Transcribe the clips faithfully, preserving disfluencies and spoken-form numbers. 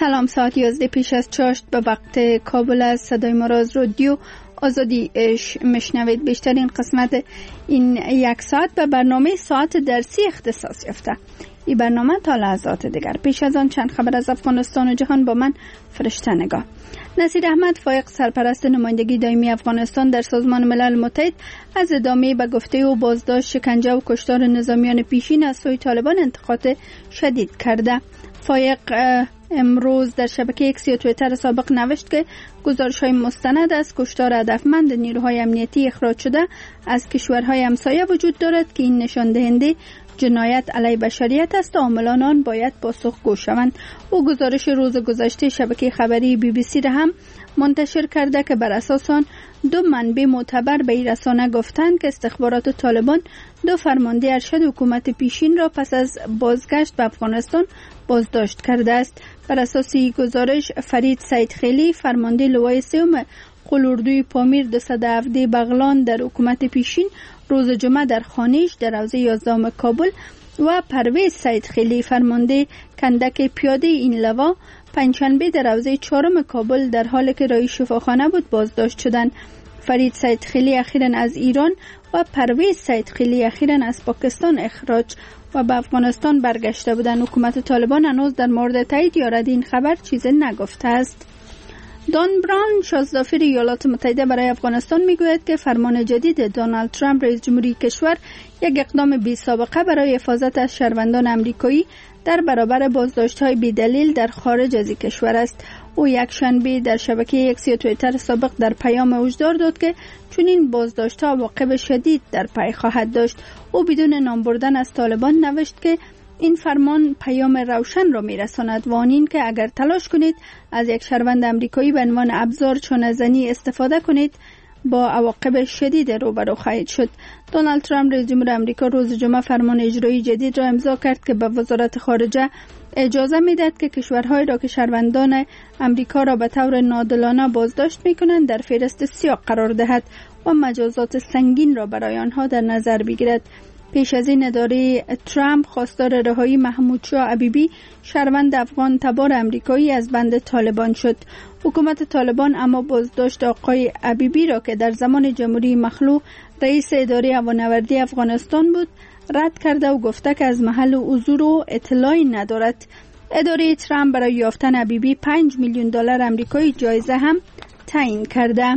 سلام، ساعت یازده پیش از چاشت به وقت کابل از صدای ما را از رادیو آزادی مشنوید. بیشترین قسمت این یک ساعت به برنامه ساعت درسی اختصاص یافته. این برنامه تا لحظات دیگر. پیش از آن چند خبر از افغانستان و جهان با من فرشته نگاه. نصیر احمد فایق، سرپرست نمایندگی دائمی افغانستان در سازمان ملل متحد، از ادامه به گفته او بازداشت، شکنجه و کشتار نظامیان پیشین از سوی طالبان انتقاد شدید کرده. فایق امروز در شبکه ایکس یا توییتر سابق نوشت که گزارش‌های مستند از کشتار هدفمند نیروهای امنیتی اخراج شده از کشورهای همسایه وجود دارد که این نشان دهنده جنایت علیه بشریت است و عاملان آن باید پاسخگو شوند. او گزارش روز گذشته شبکه خبری بی بی سی را هم منتشر کرده که بر اساس آن دو منبع معتبر به این رسانه گفتند که استخبارات طالبان دو فرمانده ارشد حکومت پیشین را پس از بازگشت به افغانستان بازداشت کرده است. بر اساس این گزارش فرید سیدخیلی، فرمانده لوای سوم قلوردوی پامیر دویست و هفده بغلان در حکومت پیشین، روز جمعه در خانه‌اش در حوزه یازدهم کابل و پرویز سیدخیلی، فرمانده کندک پیاده این لوا، پنجشنبه در حوزه چهارم کابل در حالی که رای شفاخانه بود بازداشت شدند. فرید سیدخیلی اخیراً از ایران و پرویز سیدخیلی اخیراً از پاکستان اخراج و به افغانستان برگشته بودند. حکومت طالبان هنوز در مورد تایید یا رد این خبر چیزی نگفته است. دان براون، شاهزاده‌فر ایالات متحده برای افغانستان، میگوید که فرمان جدید دونالد ترامپ رئیس جمهوری کشور یک اقدام بی سابقه برای حفاظت از شهروندان آمریکایی در برابر بازداشت‌های بی‌دلیل در خارج از کشور است. او یک شنبه در شبکه ایکس یا توییتر سابق در پیام هشدار داد که چون این بازداشت‌ها عواقب شدید در پی خواهد داشت. او بدون نام بردن از طالبان نوشت که این فرمان پیام روشن را میرساند و آن این که اگر تلاش کنید از یک شهروند آمریکایی به عنوان ابزار چانه‌زنی استفاده کنید با عواقب شدید روبرو خواهید شد. دونالد ترامپ رئیس جمهور آمریکا روز جمعه فرمان اجرایی جدید را امضا کرد که به وزارت خارجه اجازه میدهد که کشورهایی را که شهروندان آمریکا را به طور ناعادلانه بازداشت میکنند در فهرست سیاه قرار دهد و مجازات سنگین را برای آنها در نظر بگیرد. پیش از این اداره ترامپ خواستار رهایی محمود شاه حبیبی، شهروند افغان تبار امریکایی، از بند طالبان شد. حکومت طالبان اما بازداشت آقای حبیبی را که در زمان جمهوری مخلوع رئیس اداره هوانوردی افغانستان بود رد کرده و گفته که از محل حضور و اطلاعی ندارد. اداره ترامپ برای یافتن حبیبی پنج میلیون دلار آمریکایی جایزه هم تعیین کرده.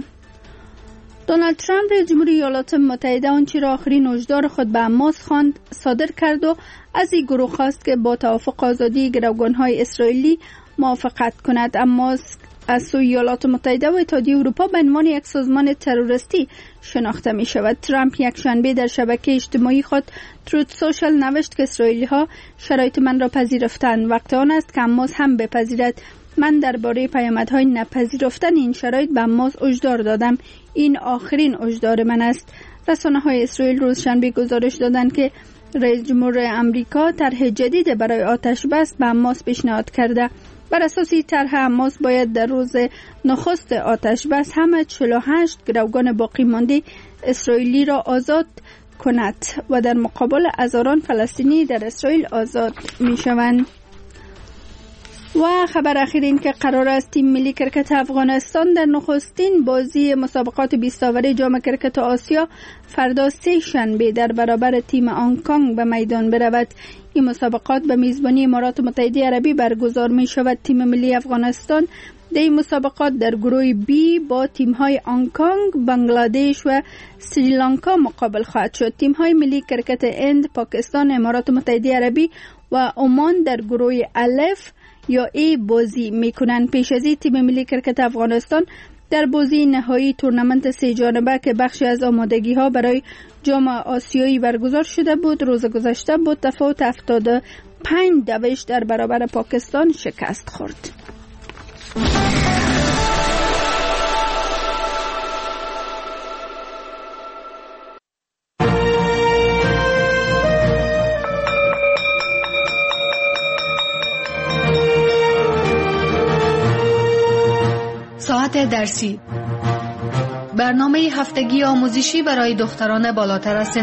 دونالد ترامپ رئیس جمهور ایالات متحده آنچه را آخرین هشدار خود به حماس خواند صادر کرد و از این گروه خواست که با توافق آزادی گروگان‌های اسرائیلی موافقت کند. حماس از سوی ایالات متحده و اتحادیه اروپا به عنوان یک سازمان تروریستی شناخته می شود. ترامپ یک شنبه در شبکه اجتماعی خود تروت سوشال نوشت که اسرائیلی ها شرایط من را پذیرفتند، وقت آن است که حماس هم بپذیرد. من درباره پیامدهای نپذیرفتن این شرایط به حماس هشدار دادم. این آخرین هشدار من است. رسانه‌های اسرائیل روز شنبه گزارش دادند که رئیس جمهور آمریکا طرح جدید برای آتش بس به حماس پیشنهاد کرده. بر اساس این طرح حماس باید در روز نخست آتش بس همه چهل و هشت گروگان باقی مانده اسرائیلی را آزاد کند و در مقابل هزاران فلسطینی در اسرائیل آزاد می شوند. و خبر اخیر این که قرار است تیم ملی کرکت افغانستان در نخستین بازی مسابقات بیست اوور جام کرکت آسیا فردا سه شنبه در برابر تیم هنگ کنگ به میدان برود. این مسابقات به میزبانی امارات متحده عربی برگزار می شود. تیم ملی افغانستان در این مسابقات در گروه بی با تیم های هنگ کنگ، بنگلادش و سریلانکا مقابل خواهد شد. تیم های ملی کرکت هند، پاکستان، امارات متحده عربی و عمان در گروه الف یا ای بازی میکنند. پیش از این تیم ملی کرکت افغانستان در بازی نهایی تورنمنت سه جانبه که بخشی از آمادگی ها برای جام آسیایی برگزار شده بود روز گذشته با تفاوت هفتاد و پنج دویش در برابر پاکستان شکست خورد. ساعت درسی، برنامه هفتگی آموزشی برای دختران بالاتر از سن